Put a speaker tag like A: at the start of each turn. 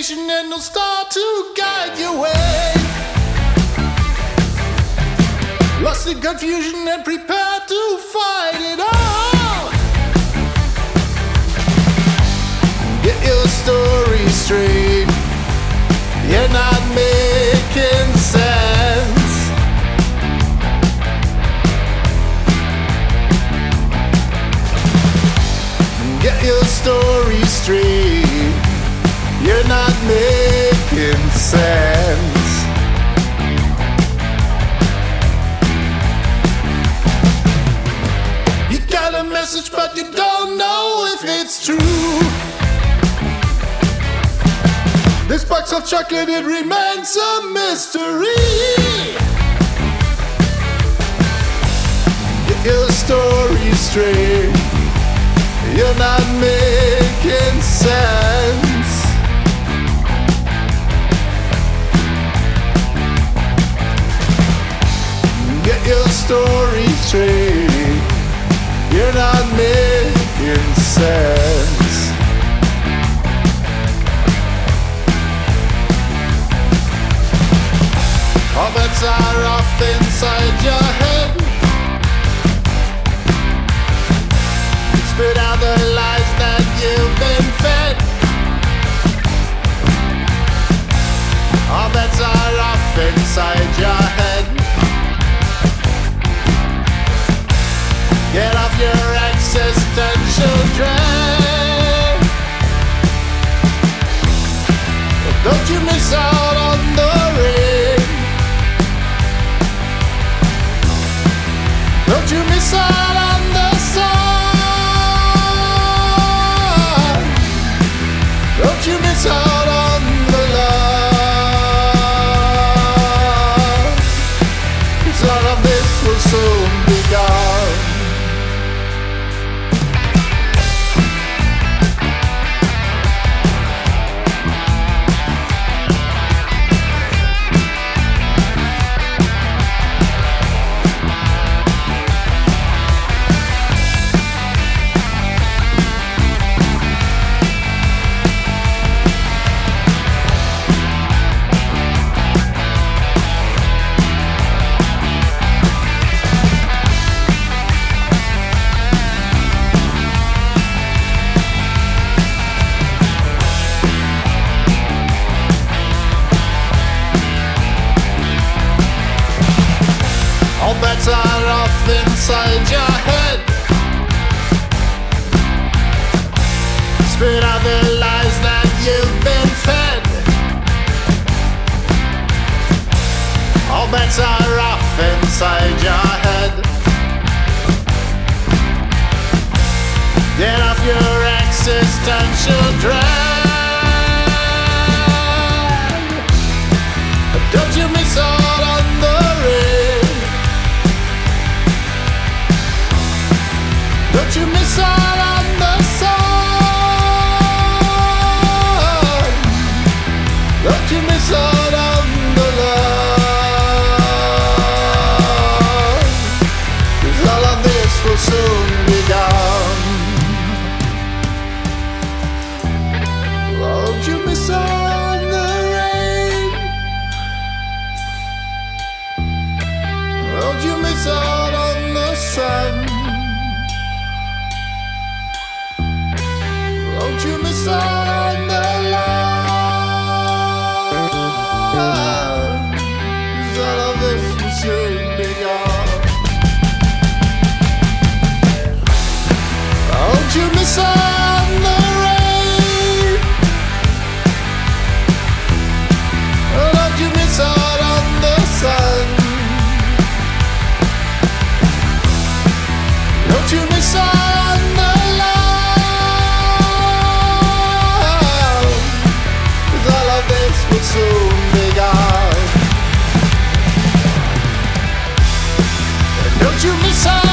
A: imagination and no star to guide your way. Lost in confusion and prepared to fight it all. Get your story straight. You're not making sense. Get your story straight. You're not making sense. You got a message, but you don't know if it's true. This box of chocolate, it remains a mystery. Get your story straight. You're not making sense. Get your story straight. You're not making sense. All bets are off inside your head. Spit out the lies that you've been fed. All bets are off inside your head. Get off your existential dread. Don't you miss out on the rain. Don't you miss out on the sun. Don't you miss out on the love. 'Cause all of this will soon be gone. All bets are off inside your head. Spit out the lies that you've been fed. All bets are off inside your head. Get off your existential dread. Don't you miss out on the rain. Don't you miss out on the sun. Don't you miss out on the love. 'Cause all of this will soon be gone. Won't you miss out on the rain. Won't you miss out on the sun. Won't you miss out on the love. 'Cause all of this will soon be gone. Won't you miss out on the rain. Won't you miss out on the sun. Don't you miss out on the love. 'Cause all of this will soon be gone. Don't you miss out.